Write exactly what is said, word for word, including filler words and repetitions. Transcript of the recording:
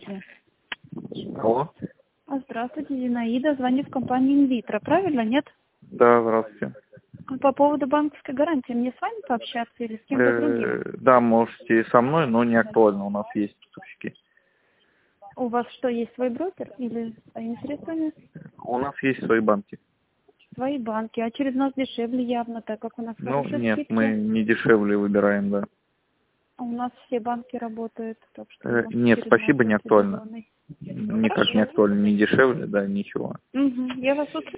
Здравствуйте. Алло. А, Здравствуйте, Зинаида. Звоню в компанию «Инвитро». Правильно, нет? Да, здравствуйте. По поводу банковской гарантии мне с вами пообщаться или с кем-то другим? Э, Да, можете со мной, но не актуально. У нас есть поставщики. У вас что, есть свой брокер или своими средствами? У нас есть свои банки. Свои банки. А через нас дешевле явно, так как у нас Ну, хорошие нет, скидки. мы не дешевле выбираем, да. А у нас все банки работают, так что Э, можете Нет, через нас спасибо, не актуально. определенный. Никак не Хорошо. актуально, не дешевле, да, ничего. Угу. Я вас услышала.